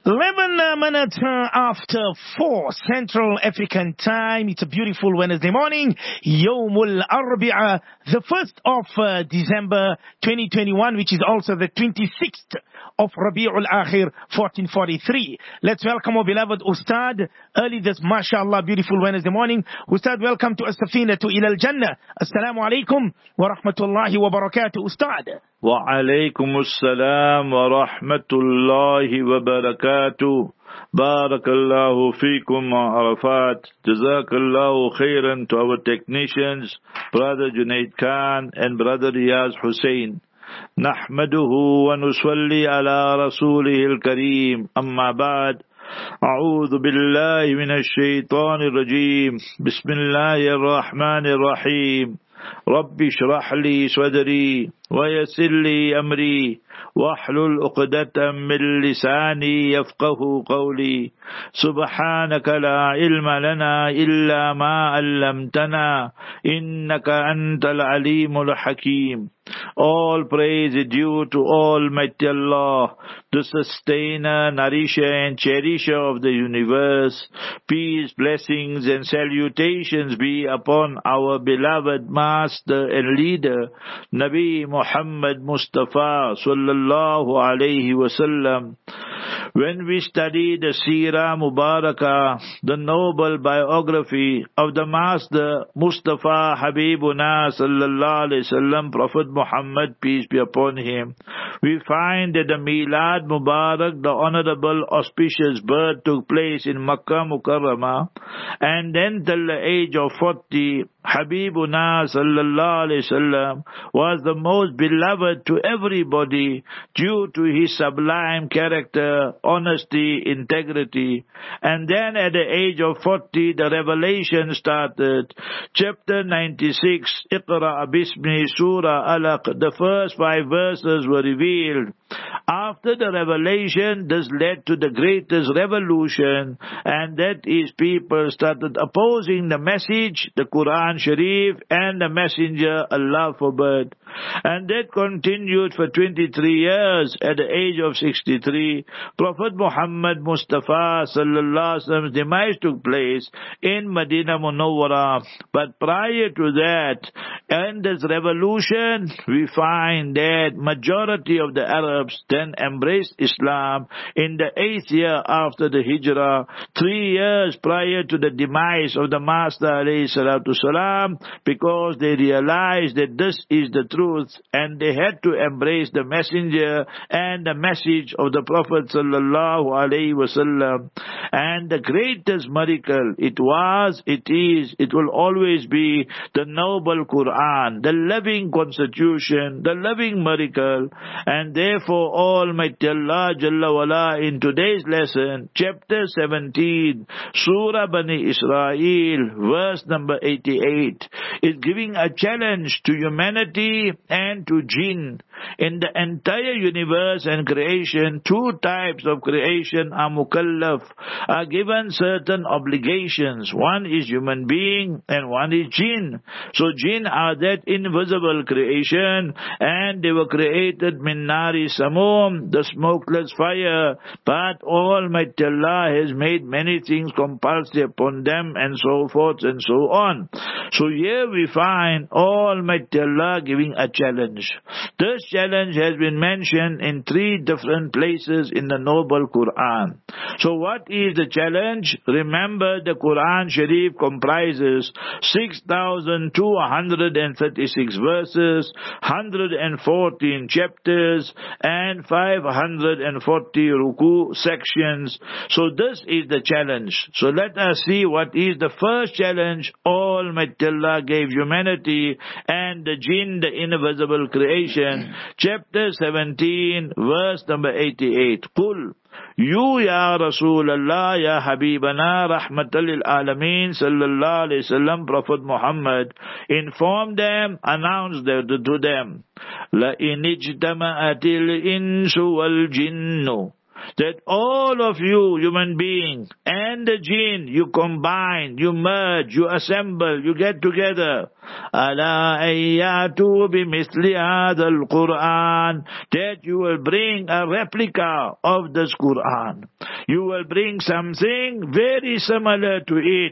11 minutes after 4 Central African Time. It's a beautiful Wednesday morning. Yawmul Arbi'a, the 1st of December 2021, which is also the 26th of Rabi'ul Akhir 1443. Let's welcome our beloved Ustad early this, mashallah, beautiful Wednesday morning. Ustad, welcome to As-Safina to Ilal Jannah. Assalamu alaikum wa rahmatullahi wa barakatuh, Ustad. Wa alaikum assalam wa rahmatullahi wa barakatuh. Barakallahu feekum Arafat. Jazakallahu khairan to our technicians, Brother Junaid Khan and Brother Riyaz Hussein. Nahmaduhu wa nusalli ala rasulihil kareem. Amma ba'd. أعوذ بالله من الشيطان الرجيم. بسم الله الرحمن الرحيم. رب اشرح لي صدري ويسر لي أمري واحلل عقدة من لساني يفقه قولي. سبحانك لا علم لنا إلا ما علمتنا إنك أنت العليم الحكيم. All praise is due to Almighty Allah, the sustainer, nourisher and cherisher of the universe. Peace, blessings and salutations be upon our beloved master and leader, Nabi Muhammad Mustafa sallallahu alayhi wasallam. When we study the Seerah Mubarakah, the noble biography of the Master Mustafa Habibuna sallallahu alayhi wasallam, Prophet Muhammad, peace be upon him, we find that the Milad Mubarak, the honorable auspicious birth, took place in Makkah Mukarramah, and then till the age of 40, Habibuna sallallahu alayhi wasallam was the most beloved to everybody due to his sublime character, honesty, integrity. And then at the age of 40, the revelation started. Chapter 96, Iqra Bismi Surah Alaq, the first 5 verses were revealed. After the revelation, this led to the greatest revolution, and that is people started opposing the message, the Quran Sharif, and the messenger, Allah forbid. And that continued for 23 years. At the age of 63, Prophet Muhammad Mustafa sallallahu alaihi wasallam's demise took place in Medina Munawwara. But prior to that, in this revolution, we find that majority of the Arabs then embraced Islam in the 8th year after the Hijrah, 3 years prior to the demise of the Master alayhi salatu salam, because they realized that this is the truth and they had to embrace the messenger and the message of the Prophet sallallahu alaihi wasallam. And the greatest miracle it was, it is, it will always be the noble Quran, the living constitution, the living miracle. And therefore Almighty Allah Jalla wala in today's lesson, chapter 17, Surah Bani Israel, verse number 88, is giving a challenge to humanity and to jinn. In the entire universe and creation, 2 types of creation are mukallaf, are given certain obligations. One is human being and one is jinn. So jinn are that invisible creation, and they were created min nari samum, the smokeless fire. But Almighty Allah has made many things compulsory upon them, and so forth and so on. So here we find Almighty Allah giving a challenge. This challenge has been mentioned in 3 different places in the noble Quran. So what is the challenge? Remember, the Quran Sharif comprises 6,236 verses, 114 chapters, and 540 ruku sections. So this is the challenge. So let us see what is the first challenge Almighty Allah gave humanity and the jinn, the invisible creation. Chapter 17, verse number 88. Qul, you ya Rasulallah, ya Habibana, rahmatan lil alameen, sallallahu alayhi wasallam, Prophet Muhammad, inform them, announce to them, la in ijtama'atil insu wal jinnu, that all of you, human beings, and the jinn, you combine, you merge, you assemble, you get together. Ala ayyatu bimithli hadha al-Quran, that you will bring a replica of this Quran. you will bring something very similar to it.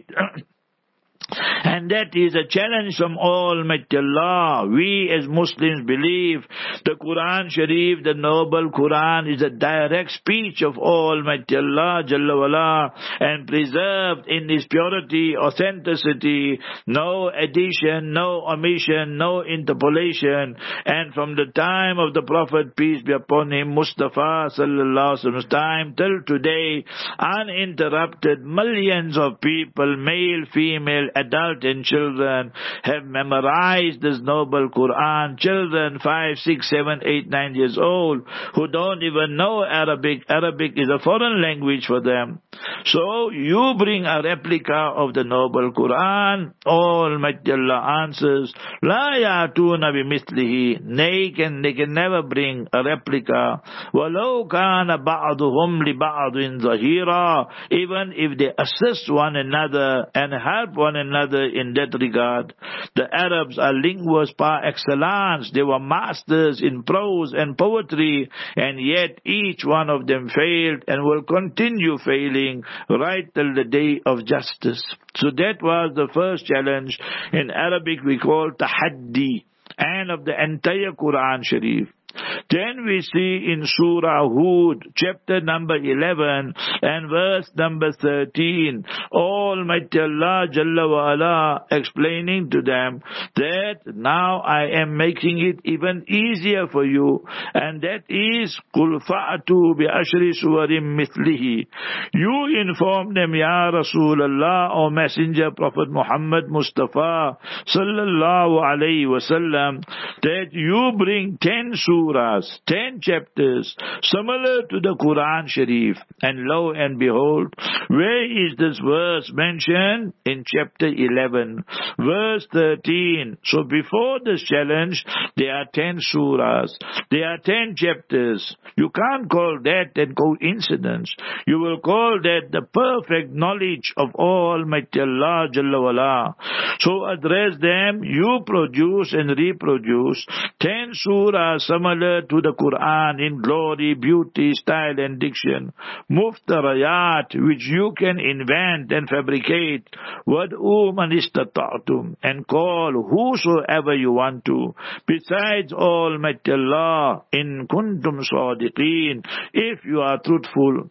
And that is a challenge from Almighty Allah. We as Muslims believe the Quran Sharif, the noble Quran, is a direct speech of Almighty Allah Jalla wala, and preserved in its purity, authenticity, no addition, no omission, no interpolation. And from the time of the Prophet, peace be upon him, Mustafa sallallahu alaihi wasallam's time till today, uninterrupted, millions of people, male, female, adult and children, have memorized this noble Quran. Children 5, 6, 7, 8, 9 years old who don't even know Arabic. Arabic is a foreign language for them. So you bring a replica of the noble Quran. Almighty Allah answers, La ya'tuna bimithlihi. They can never bring a replica. Walau kana ba'duhum li ba'din zahira. Even if they assist one another and help one another in that regard. The Arabs are linguists par excellence. They were masters in prose and poetry, and yet each one of them failed and will continue failing right till the day of justice. So that was the first challenge. In Arabic we call tahaddi, and of the entire Quran Sharif. Then we see in Surah Hud, chapter number 11 and verse number 13, Almighty Allah Jalla wa Ala explaining to them that now I am making it even easier for you, and that is Qul fa'atu bi ashri suwarim mithlihi. You inform them, Ya Rasulullah, O Messenger Prophet Muhammad Mustafa sallallahu alayhi wasallam, that you bring 10 surahs, 10 chapters similar to the Quran Sharif. And lo and behold, where is this verse mentioned? In chapter 11, verse 13. So before this challenge, there are 10 surahs, there are 10 chapters. You can't call that a coincidence. You will call that the perfect knowledge of Almighty Allah Jalla wala. So address them, you produce and reproduce 10 surahs similar to the Quran in glory, beauty, style and diction. Muftarayat, which you can invent and fabricate. Wad'u man istata'tum, and call whosoever you want to, besides Almighty Allah, in kuntum sadiqeen, if you are truthful.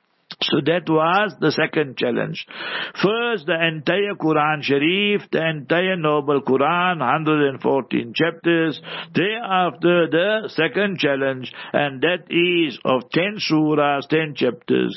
So that was the second challenge. First, the entire Quran Sharif, the entire noble Quran, 114 chapters. Thereafter, the second challenge, and that is of 10 surahs, 10 chapters.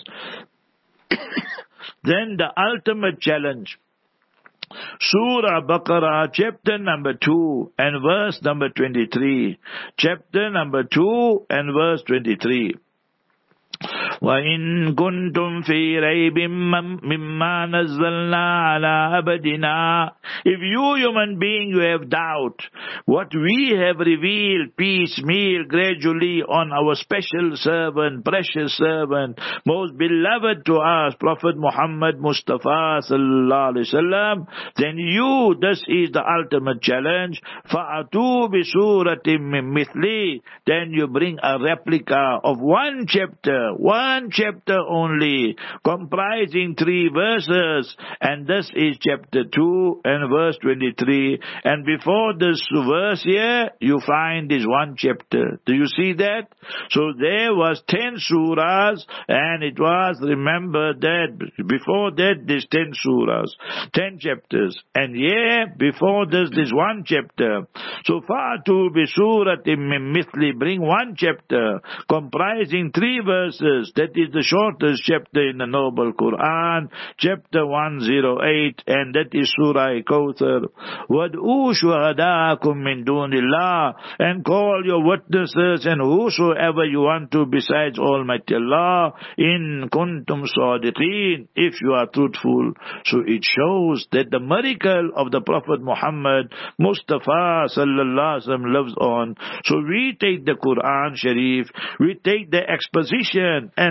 Then the ultimate challenge. Surah Baqarah, chapter number 2 and verse number 23. Chapter number 2 and verse 23. وَإِن كُنْتُمْ فِي رَيْبٍ مِّمَّا نَزَّلْنَا عَلَىٰ عَبْدِنَا. If you, human being, you have doubt, what we have revealed piecemeal, gradually on our special servant, precious servant, most beloved to us, Prophet Muhammad Mustafa sallallahu alaihi wasallam, then you, this is the ultimate challenge. فَأَتُوا بِسُورَةٍ مِّن مِثْلِهِ. Then you bring a replica of one chapter only, comprising 3 verses, and this is chapter 2 and verse 23. And before this verse here, you find this one chapter. Do you see that? So there was 10 surahs, and it was, remember that before that there's 10 surahs, 10 chapters, and before this one chapter. So fa'atu bi suratin min mithli, bring one chapter comprising 3 verses. That is the shortest chapter in the noble Quran, chapter 108, and that is Surah Kawthar. Wad'u shuhadaakum min dunillah, and call your witnesses and whosoever you want to besides Almighty Allah, in kuntum sadiqeen, if you are truthful. So it shows that the miracle of the Prophet Muhammad Mustafa sallallahu alaihi wasallam lives on. So we take the Quran Sharif, we take the exposition and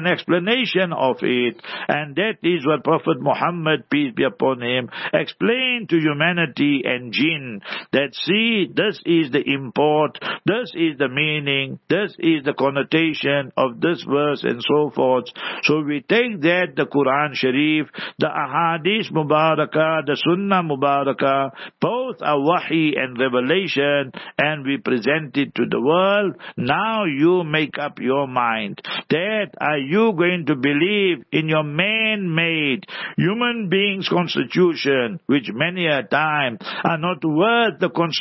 an explanation of it. And that is what Prophet Muhammad, peace be upon him, explained to humanity and jinn, that see, this is the import, this is the meaning, this is the connotation of this verse and so forth. So we take that, the Quran Sharif, the Ahadith Mubarakah, the Sunnah Mubarakah, both are wahi and revelation, and we present it to the world. Now you make up your mind. That are you going to believe in your man-made human being's constitution, which many a time are not worth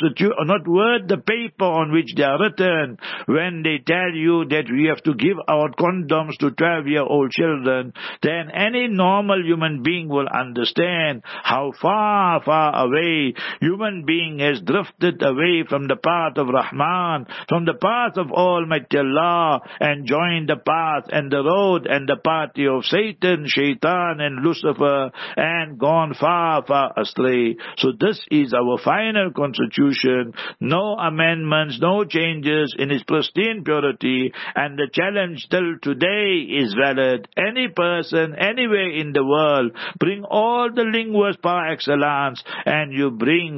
the paper on which they are written, when they tell you that we have to give out condoms to 12-year-old children, then any normal human being will understand how far, far away human being has drifted away from the path of Rahman, from the path of Almighty Allah, and joined the path and the road and the party of Satan, Shaitan and Lucifer, and gone far, far astray. So this is our final constitution. No amendments, no changes, in its pristine purity, and the challenge till today is valid. Any person, anywhere in the world, bring all the linguas par excellence, and you bring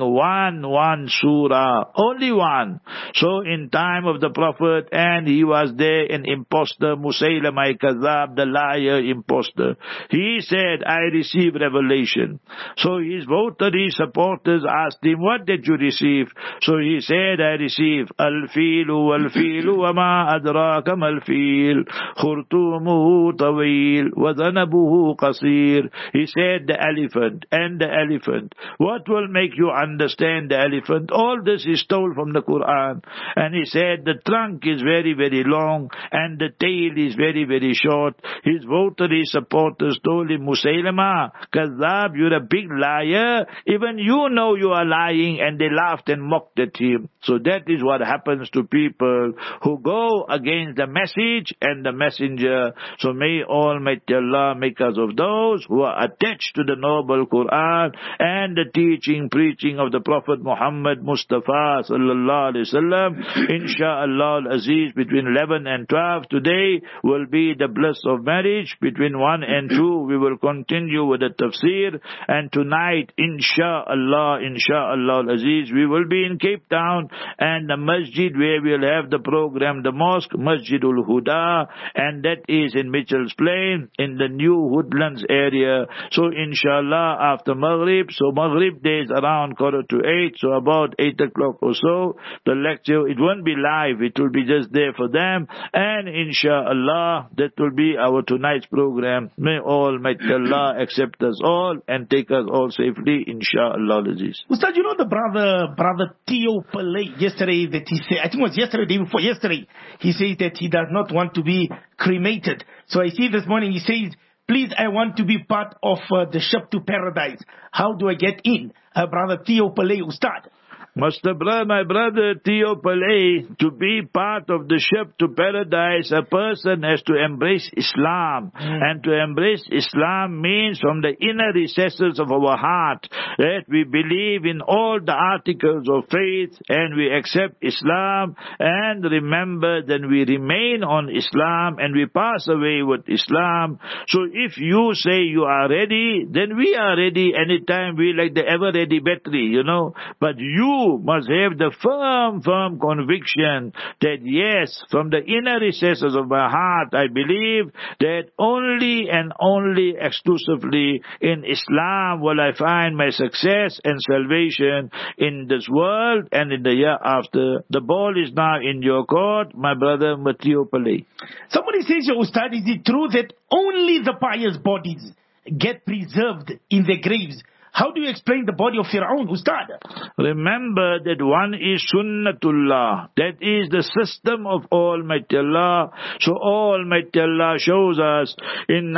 one surah, only one. So in time of the Prophet, and he was there, an impostor, Musaylama Kazab, the liar impostor. He said, I received revelation. So his votary supporters asked him, what did you receive? So he said, I received Al-Filu wal-Filu wa ma adraka mal-Fil khurtumuhu tawil wa dhanabuhu qasir. He said, the elephant and the elephant. What will make you understand the elephant? All this is told from the Quran. And he said, the trunk is very, very long and the tail is very, very short. His votary supporters told him, Musaylama Kazab, you're a big liar. Even you know you are lying. And they laughed and mocked at him. So that is what happens to people who go against the message and the messenger. So may Almighty Allah make us of those who are attached to the noble Quran and the teaching, preaching of the Prophet Muhammad Mustafa sallallahu alaihi wasallam. Insha'Allah al-Aziz, between 11 and 12 today will be the bliss of marriage. Between 1 and 2 we will continue with the tafsir, and tonight Insha'Allah al-Aziz, we will be in Cape Town, and the masjid where we will have the program, the mosque, Masjidul Huda, and that is in Mitchell's Plain in the new Woodlands area. So inshallah after Maghrib, so Maghrib days around 7:45, so about 8 o'clock or so, the lecture, it won't be live, it will be just there for them, and inshallah that will be our tonight's program. May Almighty Allah accept us all and take us all safely, inshallah Aziz. Ustad, you know the brother Theo Pillay yesterday, that he said, I think it was yesterday, day before yesterday, he says that he does not want to be cremated. So I see this morning he says, please, I want to be part of the ship to paradise. How do I get in? Brother Theo Pillay, Ustad. My brother Theo Pillay, to be part of the ship to paradise, a person has to embrace Islam. And to embrace Islam means from the inner recesses of our heart that we believe in all the articles of faith and we accept Islam, and remember that we remain on Islam and we pass away with Islam. So if you say you are ready, then we are ready anytime, we like the ever-ready battery, you know. But you must have the firm conviction that yes, from the inner recesses of my heart, I believe that only and only exclusively in Islam will I find my success and salvation in this world and in the year after. The ball is now in your court, my brother Theo Pillay. Somebody says, Ustad, is it true that only the pious bodies get preserved in their graves? How do you explain the body of Fir'aun, Ustad? Remember that one is Sunnatullah. That is the system of Almighty Allah. So Almighty Allah shows us in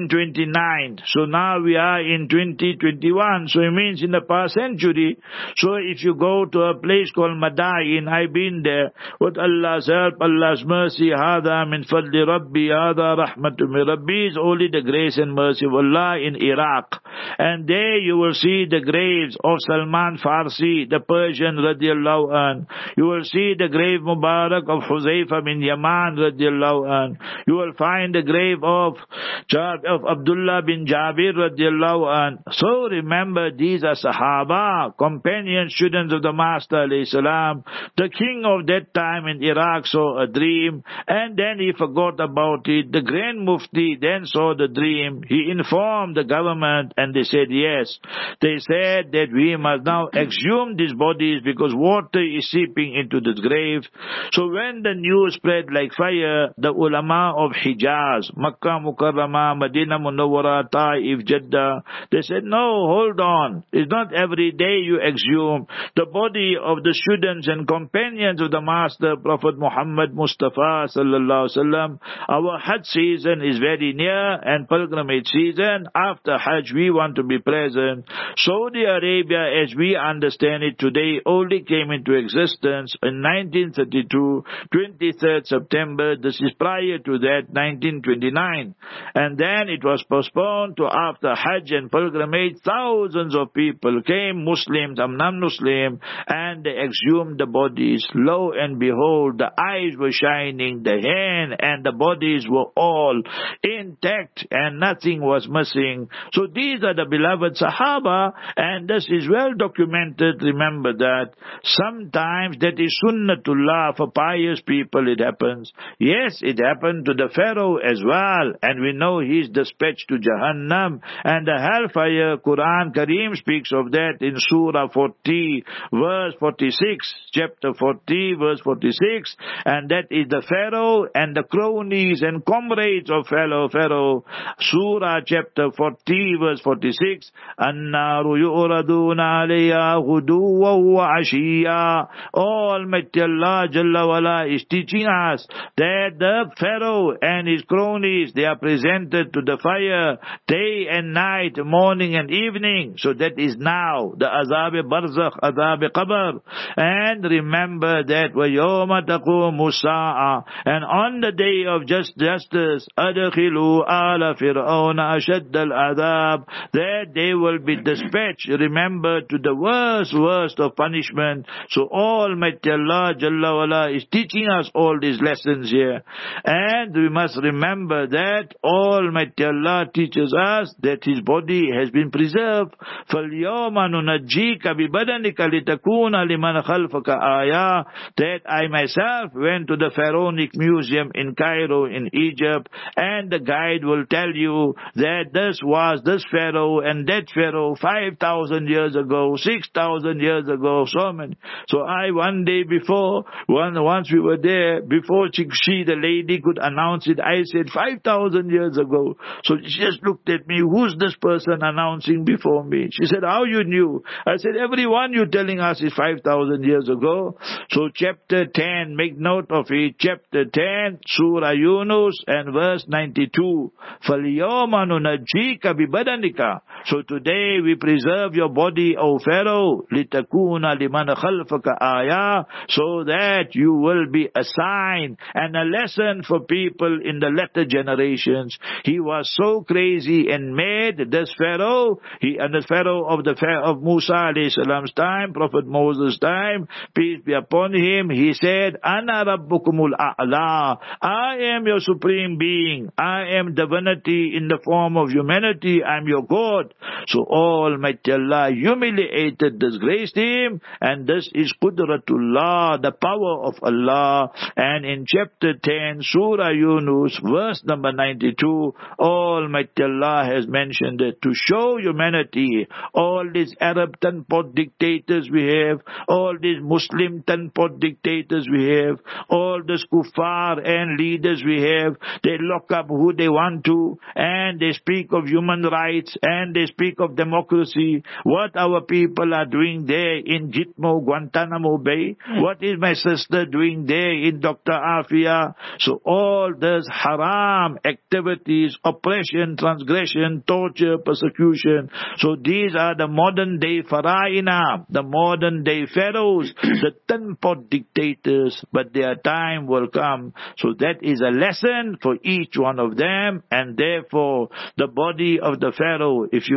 1929. So now we are in 2021. So it means in the past century. So if you go to a place called Madain, I've been there. With Allah's help, Allah's mercy, Hada min fadli Rabbi, Hada rahmatu min Rabbi, is only the grace and mercy of Allah in Iraq. And there you will see the graves of Salman Farsi, the Persian radiallahu an. You will see the grave Mubarak of Huzaifa bin Yaman radiallahu an. You will find the grave of Abdullah bin Jabir radiallahu an. So remember, these are Sahaba, companions, students of the Master alayhi salam. The king of that time in Iraq saw a dream, and then he forgot about it. The Grand Mufti then saw the dream. He informed the government, and they said yes. They said that we must now exhume these bodies because water is seeping into the grave. So when the news spread like fire, the ulama of Hijaz, Makkah Mukarramah, Madinah Munawwara, Taif, Jeddah, they said, no, hold on. It's not every day you exhume the body of the students and companions of the Master Prophet Muhammad Mustafa sallallahu alaihi wasallam. Our Hajj season is very near, and pilgrimage season. After Hajj, we want to be present. Saudi Arabia, as we understand it today, only came into existence in 1932, 23rd September. This is prior to that, 1929. And then it was postponed to after Hajj and pilgrimage. Thousands of people came, Muslims and non-Muslim, and they exhumed the bodies. Lo and behold, the eyes were shining, the hand and the bodies were all intact and nothing was missing. So these are the beloved Sahaba, and this is well documented. Remember that sometimes that is sunnatullah for pious people. It happens. Yes, it happened to the Pharaoh as well, and we know he's dispatched to Jahannam, and the hellfire. Quran Kareem speaks of that in Surah 40 verse 46, chapter 40 verse 46, and that is the Pharaoh and the cronies and comrades of Pharaoh. Surah chapter 40 verse 46, An-naru yu'raduna alayha ghuduwan wa ashiya. Almighty Allah Jalla wala is teaching us that the Pharaoh and his cronies, they are presented to the fire day and night, morning and evening. So that is now the Azab-e-Barzakh, Azab-e-Qabr. And remember that وَيَوْمَ تَقُومُ السَّاعَةُ, and on the day of justice, أَدْخِلُوا آلَ فِرْعَوْنَ أَشَدَّ الْعَذَابِ, that they will be dispatched, remember, to the worst of punishment. So Almighty Allah Jalla wala is teaching us all these lessons here. And we must remember that Almighty Allah teaches us that His body has been preserved. فَالْيَوْمَ نُنَجِّيكَ بِبَدَنِكَ لِتَكُونَ لِمَنْ خَلْفَكَ آيَةً. That I myself went to the Pharaonic Museum in Cairo in Egypt, and the guide will tell you that this was this Pharaoh and that Pharaoh 5,000 years ago, 6,000 years ago, so many. So I one day before, once we were there, before she the lady could announce it, I said 5,000 years ago. So she just looked at me, who's this person announcing before me? She said, how you knew? I said, everyone you're telling us is 5,000 years ago. So chapter 10, make note of it, chapter 10, Surah Yunus and verse 92. فَالْيَوْمَ نُنَجِّيكَ بِبَدَنِكَ. So today we preserve your body, O Pharaoh, لِتَكُونَ لِمَنْ خَلْفَكَ آيَةً, so that you will be a sign and a lesson for people in the latter generations. He was so crazy and mad, this Pharaoh, and the Pharaoh of Musa alayhi salam's time, Prophet Moses' time, peace be upon him, he said, Ana Rabbukumul A'la, I am your supreme being, I am divinity in the form of humanity, I am your God. So Almighty Allah humiliated, disgraced him, and this is Qudratullah, the power of Allah. And in chapter 10, Surah Yunus, verse number 92, Almighty Allah has mentioned it to show humanity, all these Arab tanpot dictators we have, all these Muslim tanpot dictators we have, all these kuffar and leaders we have, they lock up who they want to, and they speak of human rights, and they speak of democracy. What our people are doing there in Gitmo, Guantanamo Bay, what is my sister doing there in Dr. Afia? So all those haram activities, oppression, transgression, torture, persecution. So these are the modern day Faraina, the modern day pharaohs, the tanpot dictators, but their time will come. So that is a lesson for each one of them, and therefore the body of the Pharaoh, if you go near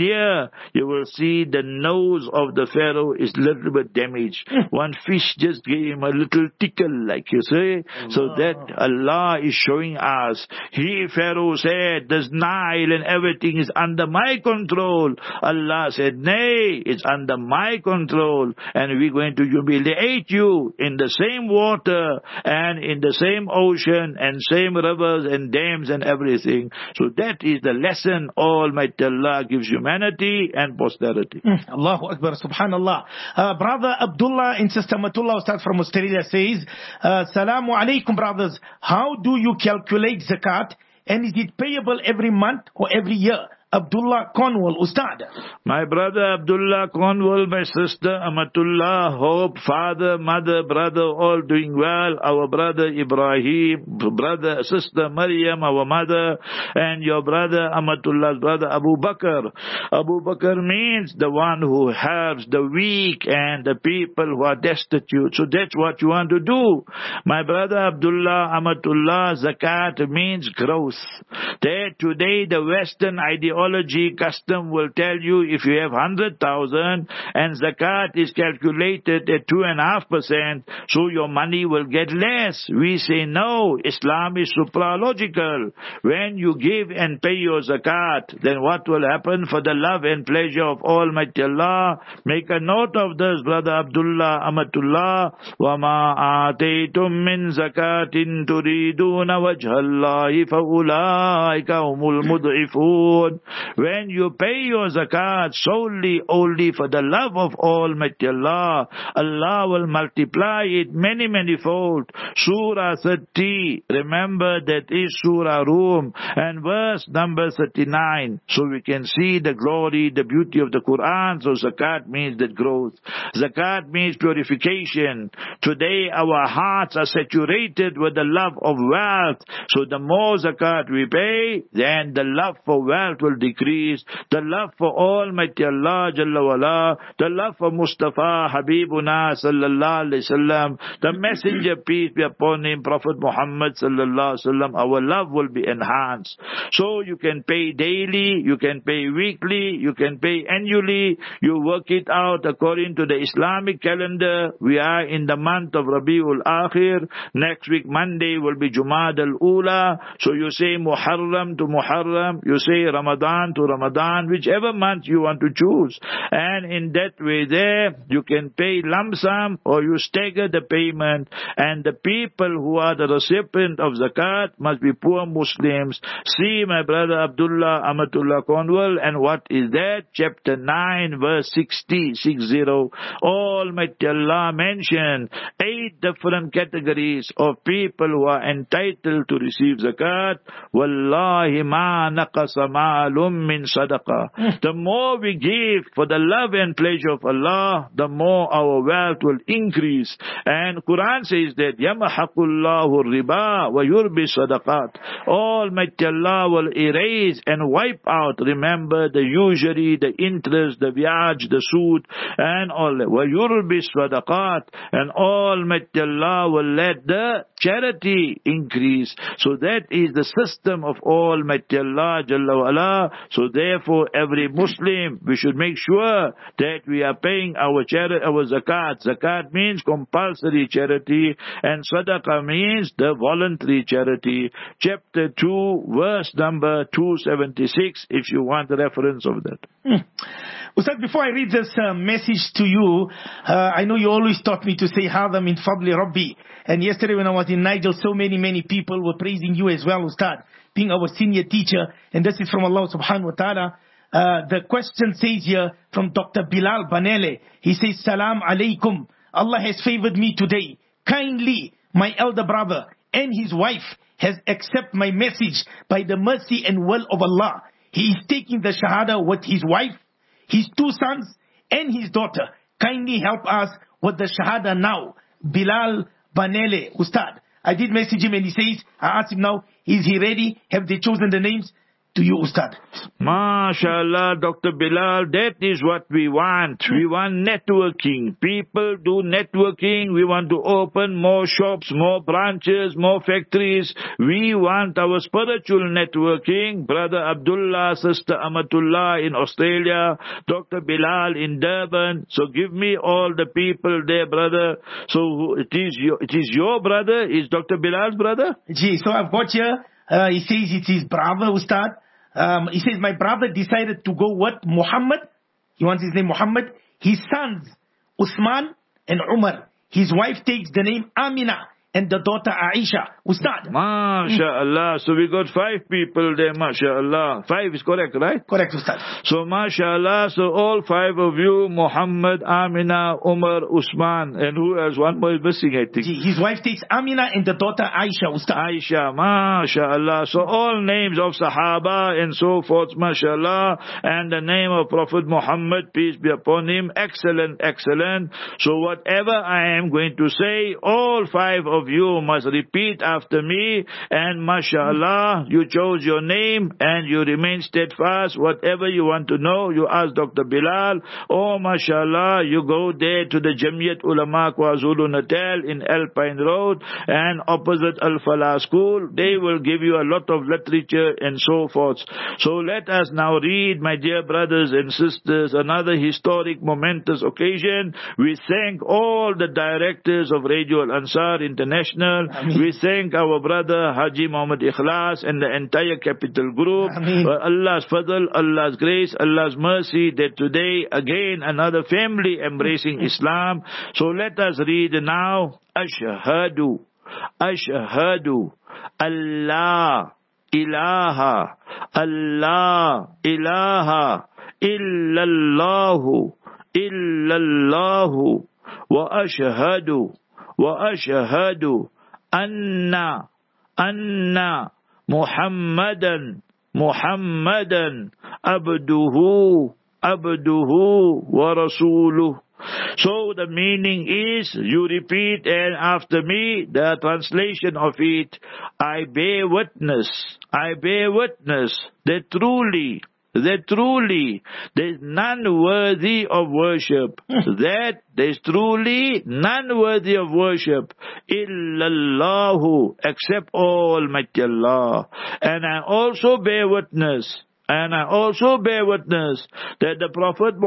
clear, you will see the nose of the Pharaoh is a little bit damaged. One fish just gave him a little tickle, like you say. So that Allah is showing us. Pharaoh said, this Nile and everything is under my control. Allah said, nay, it's under my control. And we're going to humiliate you in the same water and in the same ocean and same rivers and dams and everything. So that is the lesson Almighty Allah gives humanity and posterity. Allahu Akbar, subhanallah. Brother Abdullah and Sister Matullah Ustad from Australia says, Salamu alaikum brothers. How do you calculate zakat? And is it payable every month or every year? Abdullah Cornwall, Ustad. My brother Abdullah Cornwall, my sister Amatullah, hope father, mother, brother all doing well. Our brother Ibrahim, sister Maryam, our mother, and your brother Amatullah's brother Abu Bakr. Abu Bakr means the one who helps the weak and the people who are destitute. So that's what you want to do. My brother Abdullah, Amatullah, zakat means growth. That today the Western ideology custom will tell you if you have 100,000 and zakat is calculated at 2.5%, so your money will get less. We say no, Islam is supralogical. When you give and pay your zakat, then what will happen for the love and pleasure of Almighty Allah? Make a note of this, brother Abdullah, Amatullah. وَمَا آتَيْتُم مِّن زَكَاةٍ تُرِيدُونَ وَجْهَ اللَّهِ فَأُولَٰئِكَ هُمُ الْمُضْعِفُونَ. When you pay your zakat solely only for the love of Almighty Allah, Allah will multiply it many, many fold. Surah 30, remember that is Surah Rum, and verse number 39. So we can see the glory, the beauty of the Quran. So zakat means that growth. Zakat means purification. Today our hearts are saturated with the love of wealth. So the more zakat we pay, then the love for wealth will decrease. The love for Almighty Allah Jalla wala, the love for Mustafa Habibuna Sallallahu Alaihi Wasallam, the messenger, peace be upon him, Prophet Muhammad Sallallahu Alaihi Wasallam, our love will be enhanced. So you can pay daily, you can pay weekly, you can pay annually, you work it out according to the Islamic calendar. We are in the month of Rabiul Akhir. Next week Monday will be Jumad al-Ula. So you say Muharram to Muharram, you say Ramadan to Ramadan, whichever month you want to choose. And in that way there, you can pay lump sum or you stagger the payment. And the people who are the recipient of zakat must be poor Muslims. See my brother Abdullah Amatullah Cornwall, and what is that? Chapter 9 verse 60. Almighty Allah mentioned 8 different categories of people who are entitled to receive zakat. Wallahi ma naqasa ma'lum min sadaqah. The more we give for the love and pleasure of Allah, the more our wealth will increase. And Quran says that yamhaqullahu riba wa yurbi sadaqat. Almighty Allah will erase and wipe out, remember, the usury, the interest, the vyaj, the suit, and all that. Wa yurbi sadaqat. And Almighty Allah will let the charity increase. So that is the system of Almighty Allah Jalla wa'ala. So therefore every Muslim, we should make sure that we are paying our charity, our zakat. Zakat means compulsory charity, and sadaqah means the voluntary charity. Chapter 2 verse number 276, if you want the reference of that. Ustad, before I read this message to you, I know you always taught me to say Hadha min fadli Rabbi. And yesterday when I was in Nigel, so many people were praising you as well, Ustad, being our senior teacher. And this is from Allah subhanahu wa ta'ala. The question says here from Dr. Bilal Banele. He says, Salam alaikum. Allah has favored me today. Kindly, my elder brother and his wife has accepted my message by the mercy and will of Allah. He is taking the shahada with his wife, his 2 sons, and his daughter. Kindly help us with the shahada now. Bilal Banele, Ustad. I did message him and he says, I asked him now, is he ready? Have they chosen the names? to you, Ustad. MashaAllah, Dr. Bilal, that is what we want. We want networking. People do networking. We want to open more shops, more branches, more factories. We want our spiritual networking. Brother Abdullah, Sister Amatullah in Australia, Dr. Bilal in Durban. So give me all the people there, brother. So it is your brother? Is Dr. Bilal's brother? Gee, so I've got here, he says it's his brother, Ustad. He says, my brother decided to go with Muhammad. He wants his name Muhammad. His sons, Usman and Umar. His wife takes the name Amina and the daughter Aisha. Ustad. MashaAllah. So we got 5 people there, MashaAllah. 5 is correct, right? Correct, Ustad. So MashaAllah, so all 5 of you, Muhammad, Amina, Umar, Usman, and who else? One more is missing, I think. His wife takes Amina and the daughter Aisha, Ustad. Aisha, MashaAllah. So all names of Sahaba and so forth, MashaAllah, and the name of Prophet Muhammad, peace be upon him. Excellent, excellent. So whatever I am going to say, all 5 of you must repeat after me, and MashaAllah, you chose your name and you remain steadfast. Whatever you want to know, you ask Dr. Bilal, or MashaAllah, you go there to the Jamiyat Ulama KwaZulu Natal in Alpine Road and opposite Al-Falah School. They will give you a lot of literature and so forth. So let us now read, my dear brothers and sisters, another historic momentous occasion. We thank all the directors of Radio Al-Ansar International. Ameen. We thank our brother Haji Muhammad Ikhlas and the entire Capital Group. For Allah's fadl, Allah's grace, Allah's mercy, that today again another family embracing Islam. So let us read now. Ashhadu, Ashhadu, Allah ilaha, Allah ilaha, illallahu, illallahu, wa ashhadu, وأشهد أن محمدا عبده ورسوله. So the meaning is, you repeat and after me, the translation of it, I bear witness that truly there's none worthy of worship. That there's truly none worthy of worship. Illallahu, except Almighty Allah. And I also bear witness that the Prophet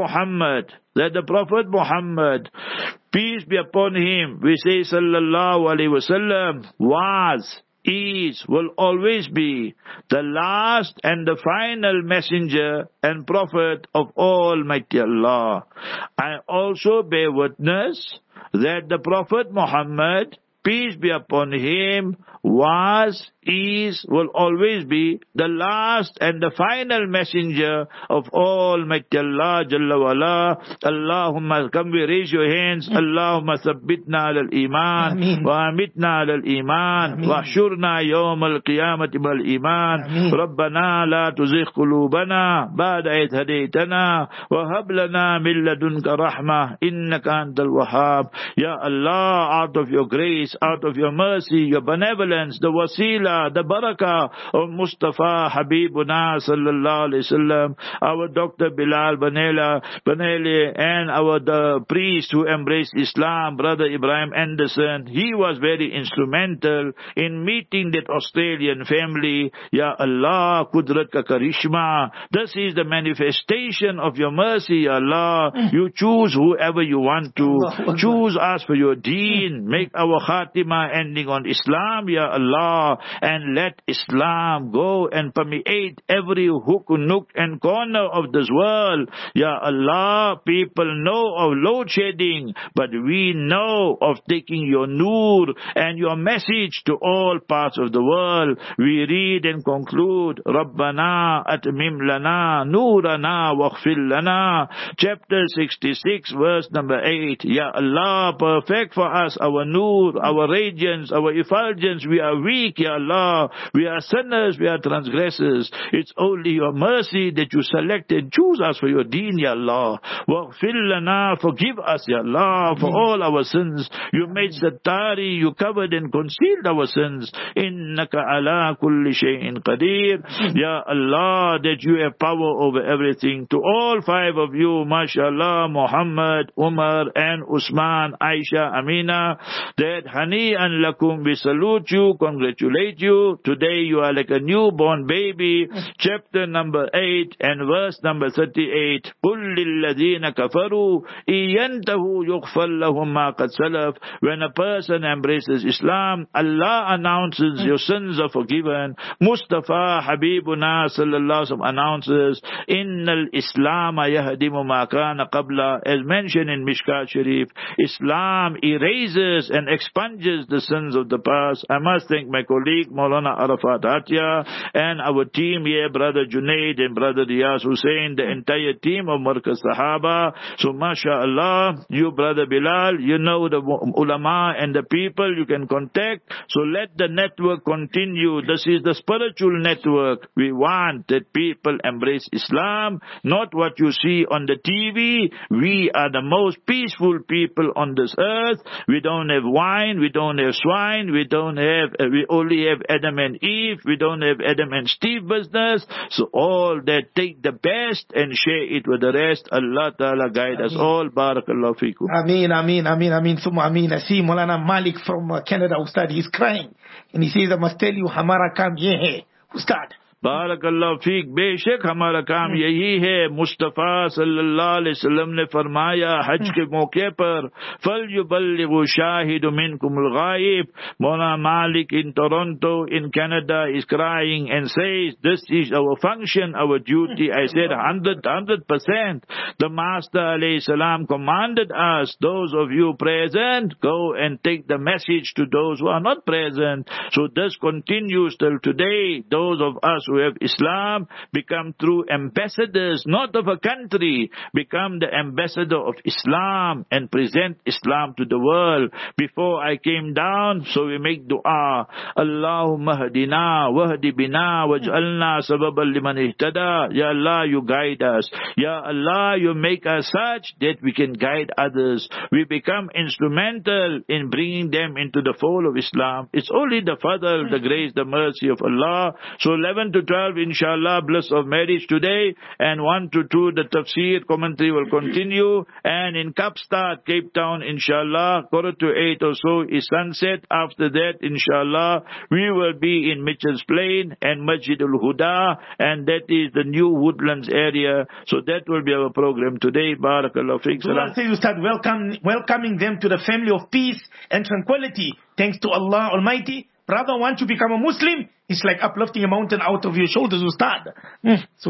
Muhammad, peace be upon him, we say sallallahu alaihi wasallam, was, is, will always be the last and the final messenger and prophet of Almighty Allah. I also bear witness that the Prophet Muhammad, peace be upon him, was, is, will always be the last and the final messenger of Almighty Allah Jalla wala. Allahumma, come we raise your hands. Allahumma thabbitna ala al-iman wa amitna ala al-iman wa ahshurna yawm al-qiyamati bil iman. Rabbana la tuzigh qulubana ba'da idh hadaytana wa hab lana min ladunka rahmah innaka antal wahhab. Ya Allah, out of your grace, out of your mercy, your benevolence, the wasila, the barakah of Mustafa Habibuna sallallahu alayhi wasallam, our Dr. Bilal Banele, and the priest who embraced Islam, Brother Ibrahim Anderson. He was very instrumental in meeting that Australian family. Ya Allah, Kudrat ka Karishma. This is the manifestation of your mercy, Ya Allah. You choose whoever you want to. Choose us for your deen. Make our khatima ending on Islam, Ya Allah, and let Islam go and permeate every hook, nook and corner of this world. Ya Allah, people know of load shedding, but we know of taking your nur and your message to all parts of the world. We read and conclude, Rabbana atmim lana nurana waghfir lana, chapter 66, verse number 8. Ya Allah, perfect for us our nur, our radiance, our effulgence. We are weak, Ya Allah. We are sinners, we are transgressors. It's only your mercy that you select and choose us for your deen, Ya Allah. Waghfir lana, forgive us, Ya Allah, for all our sins. You made Sattari, you covered and concealed our sins. Innaka ala kulli shay'in qadir. Ya Allah, that you have power over everything. To all five of you, mashallah, Muhammad, Umar, and Usman, Aisha, Amina, that hani an lakum, we salute you, congratulate you. Today you are like a newborn baby. Chapter number 8 and verse number 38. قُلْ لِلَّذِينَ كَفَرُوا إِيَنْتَهُ يُغْفَرْ لَهُمْ مَا قَدْ سَلَفَ. When a person embraces Islam, Allah announces your sins are forgiven. Mustafa Habibuna sallallahu alaihi wasallam announces, Innal Islam yahdimu ma kana qabla. As mentioned in Mishkat Sharif, Islam erases and expunges the sins of the past. I must thank my colleague Maulana Arafat Atya and our team here, Brother Junaid and Brother Riyaz Hussain, the entire team of Markaz Sahaba. So mashallah, you Brother Bilal, you know the ulama and the people you can contact. So let the network continue. This is the spiritual network. We want that people embrace Islam, not what you see on the TV. We are the most peaceful people on this earth. We don't have wine, we don't have swine, we only have Adam and Eve, we don't have Adam and Steve business. So all that, take the best and share it with the rest. Allah Ta'ala guide us all. Barakallahu feekum. Ameen, ameen, ameen, ameen, summa ameen. I see Maulana Malik from Canada, Ustad, he's crying. And he says, I must tell you, hamara kaam ye hai. Ustad. बारकल्लाह फीक, बेशक हमारा काम यही है. मुस्तफ़ा सल्लल्लाहु अलैहि वसल्लम ने फरमाया हज के मौके पर, फल युबल्लिगु शाहिदु मिनकुमुल गायब. Mona Malik in Toronto in Canada is crying and says, this is our function, our duty. I said 100%. The Master alayhi salam commanded us, those of you present, go and take the message to those who are not present. So this continues till today. Those of us who have Islam become true ambassadors, not of a country, become the ambassador of Islam and present Islam to the world. Before I came down, so we make dua. Allahumma hadina wahdi bina waj'alna sababan liman ihtada. Ya Allah, you guide us. Ya Allah, you make us such that we can guide others. We become instrumental in bringing them into the fold of Islam. It's only the fadl, the grace, the mercy of Allah. So 11 to 12, inshallah, bliss of marriage today, and 1 to 2, the tafsir commentary will continue, and in Kapstad, Cape Town, inshallah, 7:45 or so is sunset. After that, inshallah, we will be in Mitchell's Plain and Masjid al-Huda, and that is the new Woodlands area. So that will be our program today. Barakallahu feek. You start welcoming them to the family of peace and tranquility. Thanks to Allah Almighty. Brother, once you become a Muslim, it's like uplifting a mountain out of your shoulders, Ustad.